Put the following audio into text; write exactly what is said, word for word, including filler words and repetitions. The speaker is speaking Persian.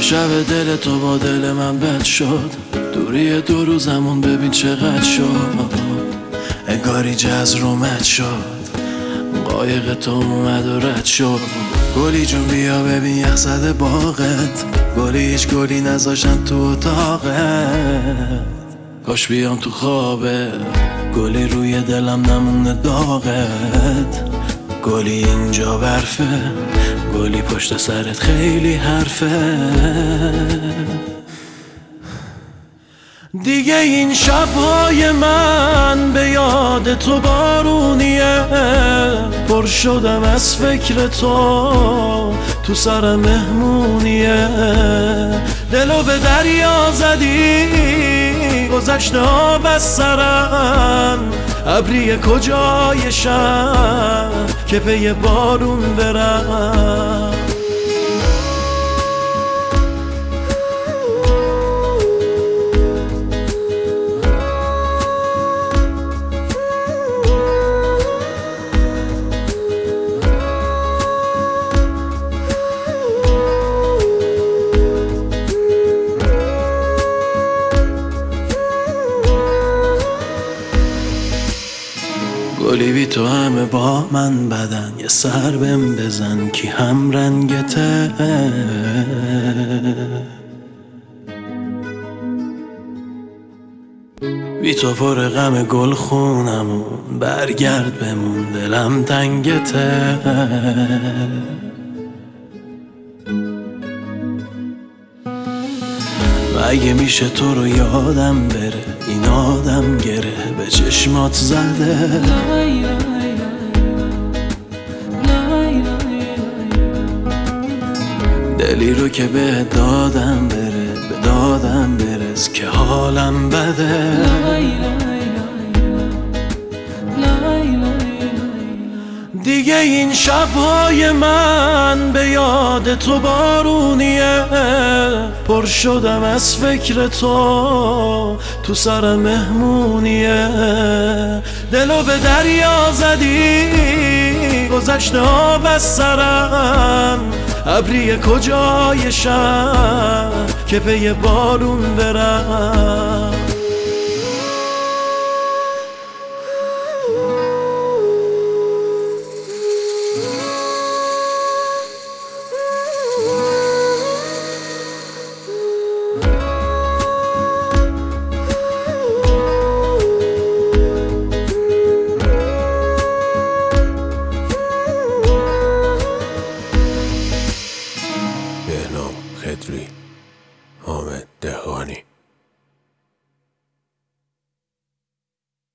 شب دل تو با دل من بد شد، دوری دو روزمون ببین چقدر شد. انگاری جز رومت شد، قایق تو اومد و رد شد. گلی جون بیا ببین یخ زده باغت، گلی هیچ گلی نذاشتن تو اتاقت. کاش بیام تو خوابه، گلی روی دلم نمونه داغت. گلی اینجا برفه، گلی پشت سرت خیلی حرفه. دیگه این شبهای من به یاد تو بارونیه، پر شدم از فکر تو، تو سر مهمونیه. دلو به دریا زدی، گذشته آب از سرم. ابری کجای شهر که پی بارون برم. گلی بی تو همه با من بدن، یه سر بهم بزن کی هم رنگته. بی تو پر غم گل خونمون، برگرد بمون دلم تنگته. مگه میشه تو رو یادم بره، این آدم گره به چشمات زده. دلی رو که به دادم بره، به دادم برس که حالم بده. دیگه این شبهای من به یاد تو بارونیه، پر شدم از فکر تو، تو سر مهمونیه. دلو به دریا زدی، گذشته آب از سرم. ابری کجای شهر که پی بارون برم.